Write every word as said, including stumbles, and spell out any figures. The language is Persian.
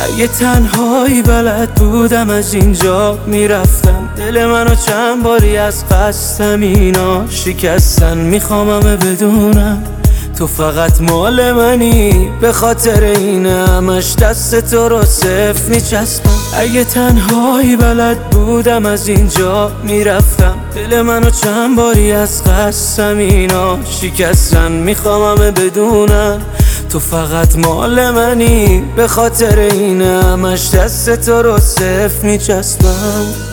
اگه تنهایی بلد بودم از اینجا میرفتم. دل منو چند باری از قصدم اینا شکستن. میخوام همه بدونم تو فقط مال منی، به خاطر اینه همش دست تو رو صرف میچسبم. اگه تنهایی بلد بودم از اینجا میرفتم. دل منو چند باری از قصدم اینا شکستن. میخوام همه بدونم تو فقط مال منی، به خاطر اینه همش دست تو رو صرف میچسبم.